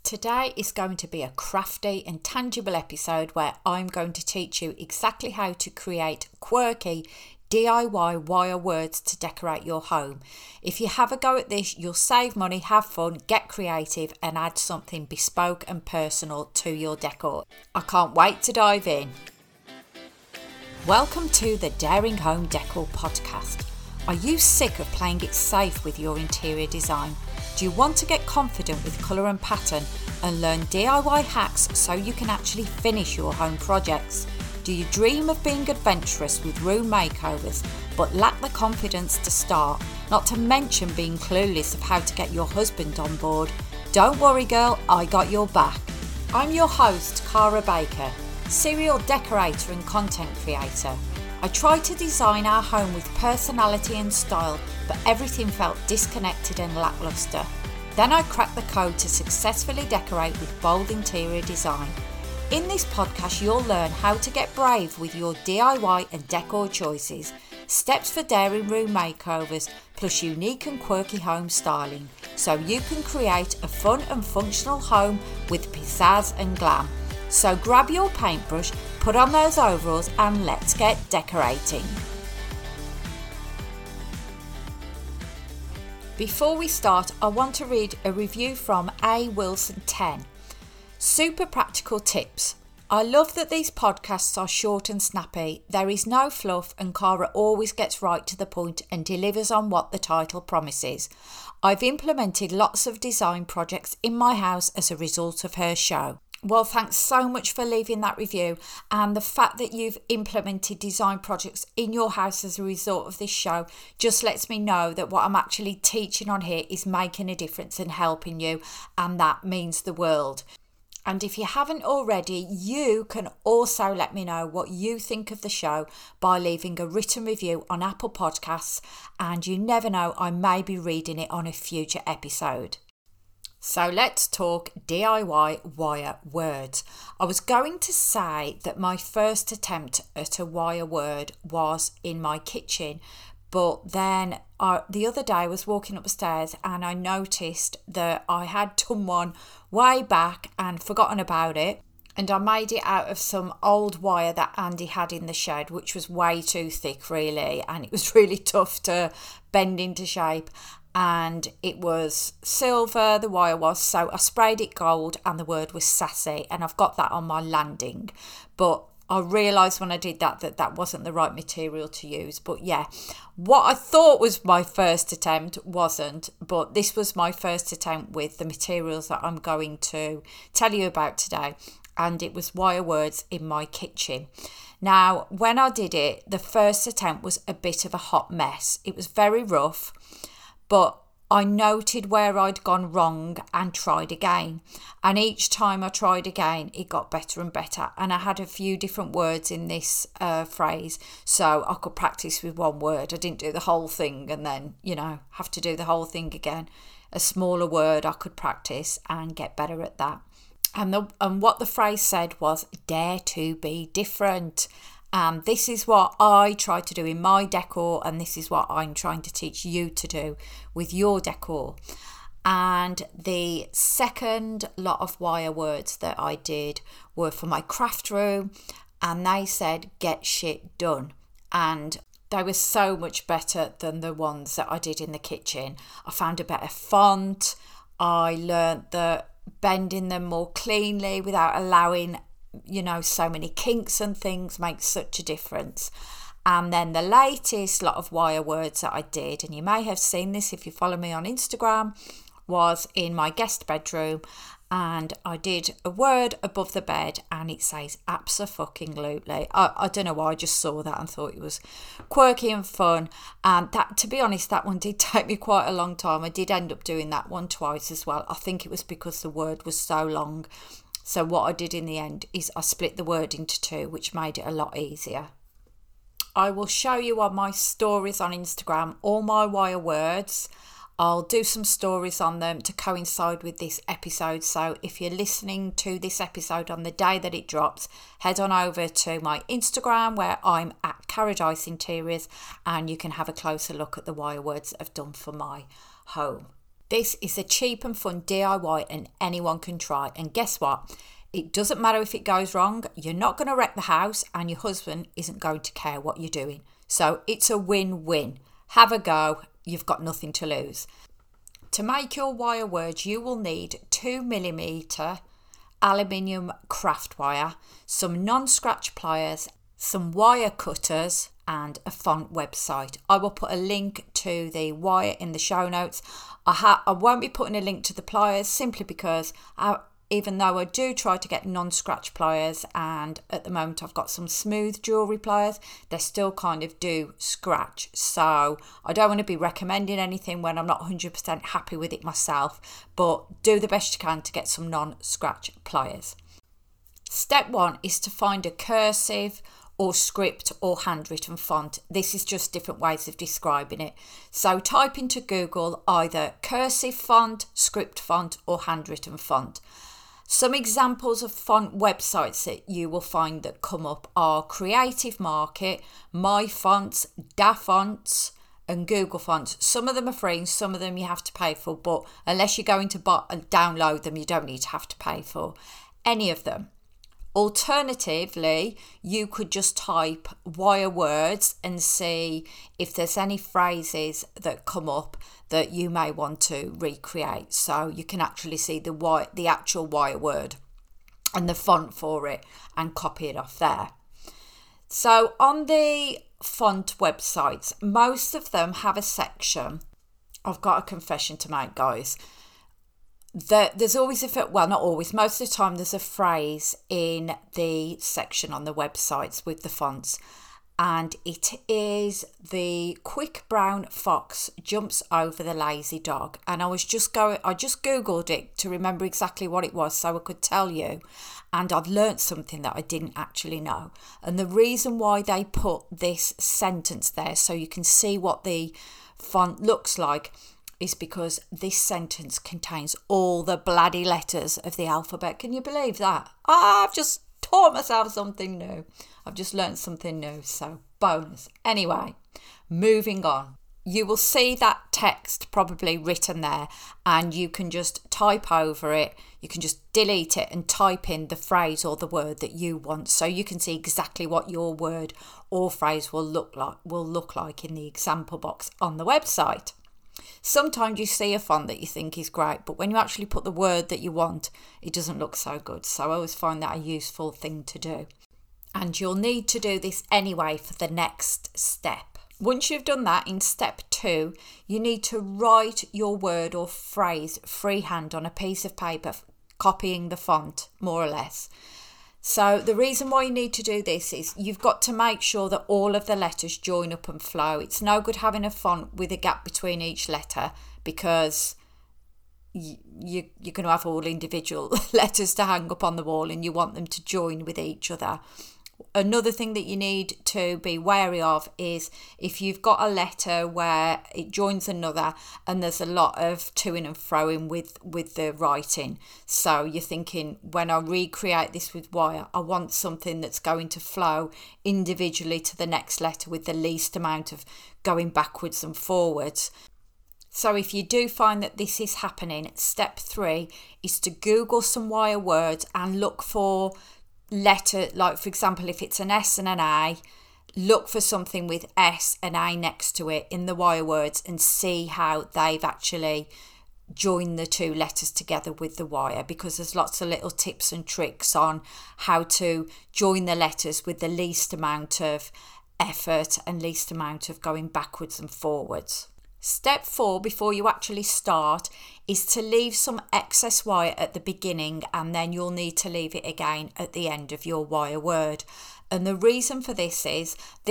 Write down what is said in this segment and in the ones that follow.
Today is going to be a crafty and tangible episode where I'm going to teach you exactly how to create quirky DIY wire words to decorate your home. If you have a go at this, you'll save money, have fun, get creative and add something bespoke and personal to your decor. I can't wait to dive in. Welcome to the Daring Home Decor podcast. Are you sick of playing it safe with your interior design? Do you want to get confident with colour and pattern and learn DIY hacks so you can actually finish your home projects? Do you dream of being adventurous with room makeovers but lack the confidence to start, not to mention being clueless of how to get your husband on board? Don't worry girl, I got your back. I'm your host, Cara Baker, serial decorator and content creator. I tried to design our home with personality and style, but everything felt disconnected and lackluster. Then I cracked the code to successfully decorate with bold interior design. In this podcast, you'll learn how to get brave with your DIY and decor choices, steps for daring room makeovers, plus unique and quirky home styling, so you can create a fun and functional home with pizzazz and glam. So grab your paintbrush, put on those overalls and let's get decorating. Before we start, I want to read a review from A. Wilson 10. Super practical tips. I love that these podcasts are short and snappy. There is no fluff and Cara always gets right to the point and delivers on what the title promises. I've implemented lots of design projects in my house as a result of her show. Well, thanks so much for leaving that review, and the fact that you've implemented design projects in your house as a result of this show just lets me know that what I'm actually teaching on here is making a difference and helping you, and that means the world. And if you haven't already, you can also let me know what you think of the show by leaving a written review on Apple Podcasts, and you never know, I may be reading it on a future episode. So let's talk DIY wire words. I was going to say that my first attempt at a wire word was in my kitchen, but then the other day I was walking upstairs and I noticed that I had done one way back and forgotten about it. And I made it out of some old wire that Andy had in the shed, which was way too thick really, and it was really tough to bend into shape. And it was silver, the wire was, so I sprayed it gold and the word was sassy, and I've got that on my landing. But I realised when I did that wasn't the right material to use. But yeah, what I thought was my first attempt wasn't, but this was my first attempt with the materials that I'm going to tell you about today, and it was wire words in my kitchen. Now, when I did it, the first attempt was a bit of a hot mess. It was very rough. But I noted where I'd gone wrong and tried again. And each time I tried again, it got better and better. And I had a few different words in this phrase, so I could practice with one word. I didn't do the whole thing and then, have to do the whole thing again. A smaller word I could practice and get better at that. And what the phrase said was, dare to be different. This is what I try to do in my decor, and this is what I'm trying to teach you to do with your decor. And the second lot of wire words that I did were for my craft room, and they said get shit done. And they were so much better than the ones that I did in the kitchen. I found a better font. I learnt that bending them more cleanly without allowing so many kinks and things makes such a difference. And then the latest lot of wire words that I did, and you may have seen this if you follow me on Instagram, was in my guest bedroom, and I did a word above the bed and it says abso-fucking-lutely. I don't know why, I just saw that and thought it was quirky and fun. And that, to be honest, that one did take me quite a long time. I did end up doing that one twice as well. I think it was because the word was so long. So what I did in the end is I split the word into two, which made it a lot easier. I will show you on my stories on Instagram all my wire words. I'll do some stories on them to coincide with this episode. So if you're listening to this episode on the day that it drops, head on over to my Instagram where I'm at Caradice Interiors, and you can have a closer look at the wire words that I've done for my home. This is a cheap and fun DIY and anyone can try. And guess what? It doesn't matter if it goes wrong. You're not going to wreck the house and your husband isn't going to care what you're doing. So it's a win-win. Have a go. You've got nothing to lose. To make your wire words, you will need 2mm aluminium craft wire, some non-scratch pliers, some wire cutters and a font website. I will put a link to the wire in the show notes. I won't be putting a link to the pliers simply because even though I do try to get non-scratch pliers, and at the moment I've got some smooth jewellery pliers, they still kind of do scratch. So I don't want to be recommending anything when I'm not 100% happy with it myself, but do the best you can to get some non-scratch pliers. Step 1 is to find a cursive or script or handwritten font. This is just different ways of describing it. So type into Google either cursive font, script font or handwritten font. Some examples of font websites that you will find that come up are Creative Market, My Fonts, Da Fonts and Google Fonts. Some of them are free and some of them you have to pay for, but unless you're going to download them, you don't need to have to pay for any of them. Alternatively, you could just type wire words and see if there's any phrases that come up that you may want to recreate. So you can actually see the actual wire word and the font for it and copy it off there. So on the font websites, most of them have a section. I've got a confession to make, guys. There's always not always, most of the time there's a phrase in the section on the websites with the fonts, and it is the quick brown fox jumps over the lazy dog. And I just googled it to remember exactly what it was so I could tell you, and I've learnt something that I didn't actually know. And the reason why they put this sentence there so you can see what the font looks like is because this sentence contains all the bloody letters of the alphabet. Can you believe that? I've just taught myself something new. I've just learned something new, so bonus. Anyway, moving on. You will see that text probably written there and you can just type over it. You can just delete it and type in the phrase or the word that you want, so you can see exactly what your word or phrase will look like in the example box on the website. Sometimes you see a font that you think is great, but when you actually put the word that you want, it doesn't look so good. So I always find that a useful thing to do. And you'll need to do this anyway for the next step. Once you've done that, in step 2, you need to write your word or phrase freehand on a piece of paper, copying the font, more or less. So the reason why you need to do this is you've got to make sure that all of the letters join up and flow. It's no good having a font with a gap between each letter, because you're going to have all individual letters to hang up on the wall and you want them to join with each other. Another thing that you need to be wary of is if you've got a letter where it joins another and there's a lot of toing and froing with the writing. So you're thinking, when I recreate this with wire, I want something that's going to flow individually to the next letter with the least amount of going backwards and forwards. So if you do find that this is happening, step 3 is to Google some wire words and look for letter, like for example, if it's an S and an A, look for something with S and A next to it in the wire words and see how they've actually joined the two letters together with the wire, because there's lots of little tips and tricks on how to join the letters with the least amount of effort and least amount of going backwards and forwards. Step 4, before you actually start, is to leave some excess wire at the beginning, and then you'll need to leave it again at the end of your wire word. And the reason for this is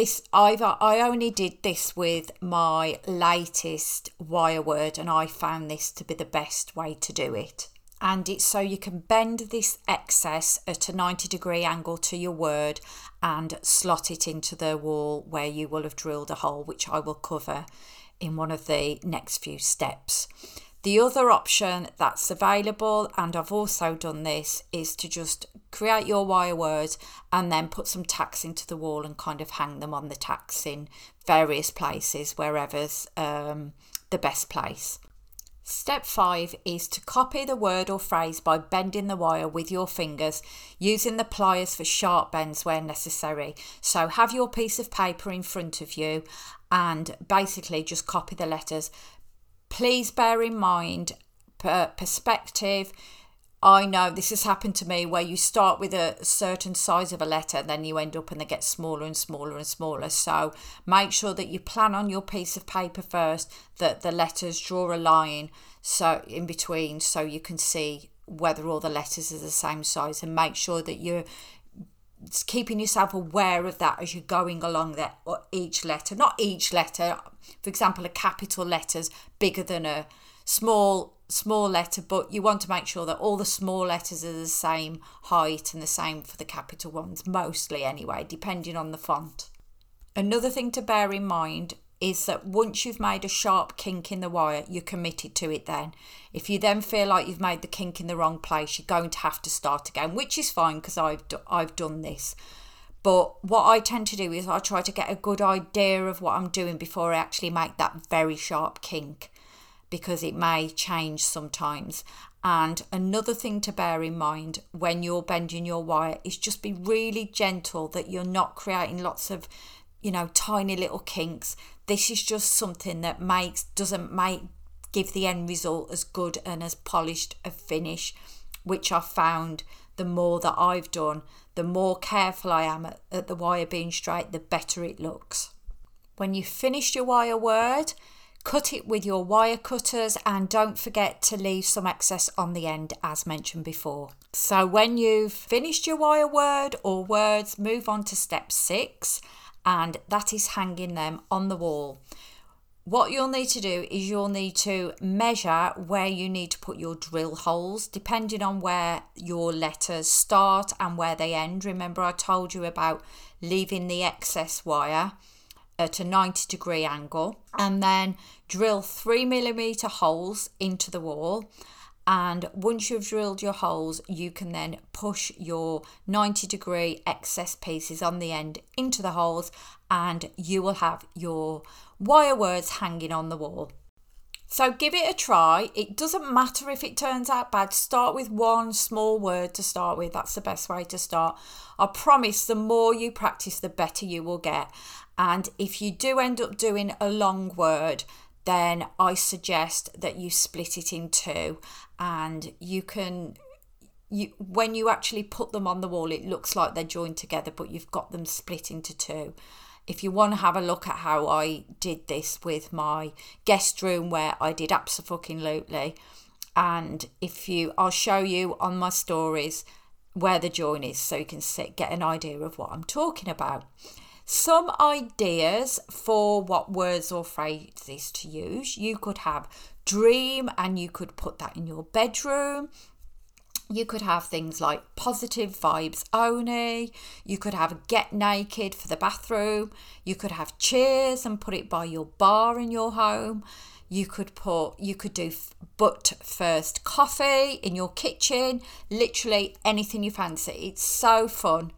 I only did this with my latest wire word, and I found this to be the best way to do it. And it's so you can bend this excess at a 90-degree angle to your word and slot it into the wall where you will have drilled a hole, which I will cover in one of the next few steps. The other option that's available, and I've also done this, is to just create your wire words and then put some tacks into the wall and kind of hang them on the tacks in various places, wherever's the best place. Step 5 is to copy the word or phrase by bending the wire with your fingers, using the pliers for sharp bends where necessary. So have your piece of paper in front of you and basically just copy the letters. Please bear in mind perspective. I know this has happened to me where you start with a certain size of a letter and then you end up and they get smaller and smaller and smaller. So make sure that you plan on your piece of paper first, that the letters draw a line so in between so you can see whether all the letters are the same size, and make sure that you're keeping yourself aware of that as you're going along there. Or each letter, not each letter, for example, a capital letter's bigger than a small letter, but you want to make sure that all the small letters are the same height and the same for the capital ones, mostly anyway, depending on the font. Another thing to bear in mind is that once you've made a sharp kink in the wire, you're committed to it then. If you then feel like you've made the kink in the wrong place, you're going to have to start again, which is fine because I've done this. But what I tend to do is I try to get a good idea of what I'm doing before I actually make that very sharp kink, because it may change sometimes. And another thing to bear in mind when you're bending your wire is just be really gentle, that you're not creating lots of, tiny little kinks. This is just something that doesn't give the end result as good and as polished a finish, which I found the more that I've done, the more careful I am at the wire being straight, the better it looks. When you've finished your wire word, cut it with your wire cutters and don't forget to leave some excess on the end as mentioned before. So when you've finished your wire word or words, move on to step 6, and that is hanging them on the wall. What you'll need to do is you'll need to measure where you need to put your drill holes, depending on where your letters start and where they end. Remember I told you about leaving the excess wire at a 90-degree angle, and then drill 3mm holes into the wall. And once you've drilled your holes, you can then push your 90-degree excess pieces on the end into the holes, and you will have your wire words hanging on the wall. So give it a try. It doesn't matter if it turns out bad. Start with one small word to start with. That's the best way to start. I promise the more you practice, the better you will get. And if you do end up doing a long word, then I suggest that you split it in two, and when you actually put them on the wall, it looks like they're joined together, but you've got them split into two. If you want to have a look at how I did this with my guest room, where I did abso-fucking-lutely, and I'll show you on my stories where the join is, so you can get an idea of what I'm talking about. Some ideas for what words or phrases to use. You could have dream, and you could put that in your bedroom. You could have things like positive vibes only. You could have get naked for the bathroom. You could have cheers and put it by your bar in your home. You could do but first coffee in your kitchen. Literally anything you fancy. It's so fun.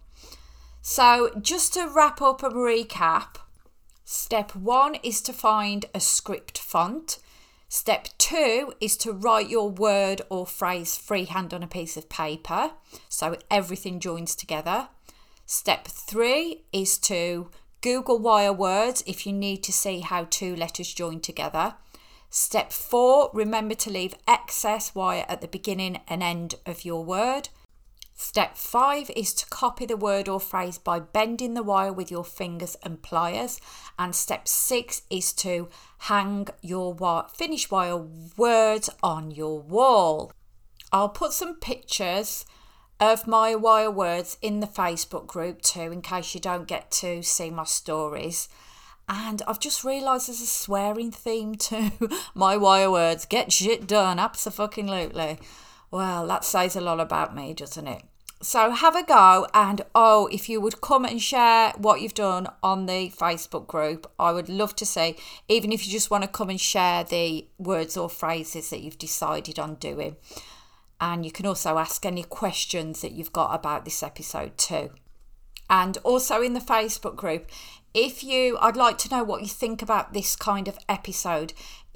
So just to wrap up and recap, step 1 is to find a script font. Step 2 is to write your word or phrase freehand on a piece of paper, so everything joins together. Step 3 is to Google wire words if you need to see how two letters join together. Step 4, remember to leave excess wire at the beginning and end of your word. Step 5 is to copy the word or phrase by bending the wire with your fingers and pliers. And step 6 is to hang your finished wire words on your wall. I'll put some pictures of my wire words in the Facebook group too, in case you don't get to see my stories. And I've just realised there's a swearing theme to my wire words. Get shit done, abso-fucking-lutely. Well, that says a lot about me, doesn't it? So have a go, and if you would come and share what you've done on the Facebook group, I would love to see, even if you just want to come and share the words or phrases that you've decided on doing. And you can also ask any questions that you've got about this episode too. And also in the Facebook group, I'd like to know what you think about this kind of episode.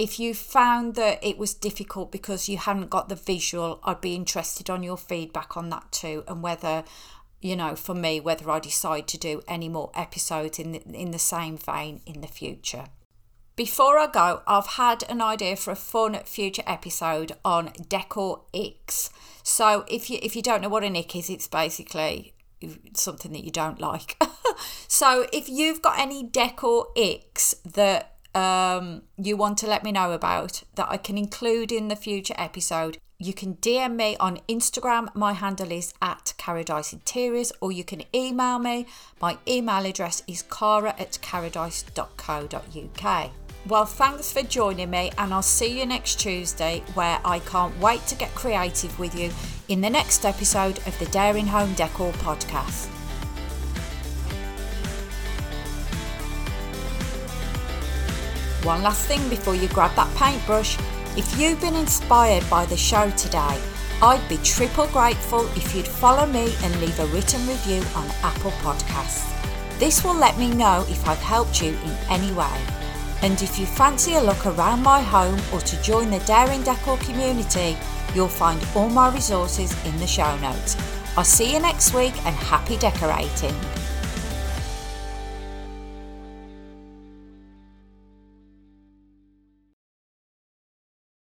If you found that it was difficult because you hadn't got the visual, I'd be interested on your feedback on that too, and whether, for me, whether I decide to do any more episodes in the same vein in the future. Before I go, I've had an idea for a fun future episode on decor icks. So if you don't know what an ick is, it's basically something that you don't like. So if you've got any decor icks that you want to let me know about that I can include in the future episode, you can DM me on Instagram. My handle is @CaradiceInteriors, or you can email me. My email address is cara@caradice.co.uk. Well, thanks for joining me, and I'll see you next Tuesday, where I can't wait to get creative with you in the next episode of the Daring Home Decor podcast. One last thing before you grab that paintbrush. If you've been inspired by the show today, I'd be triple grateful if you'd follow me and leave a written review on Apple Podcasts. This will let me know if I've helped you in any way. And if you fancy a look around my home or to join the Daring Decor community, you'll find all my resources in the show notes. I'll see you next week, and happy decorating.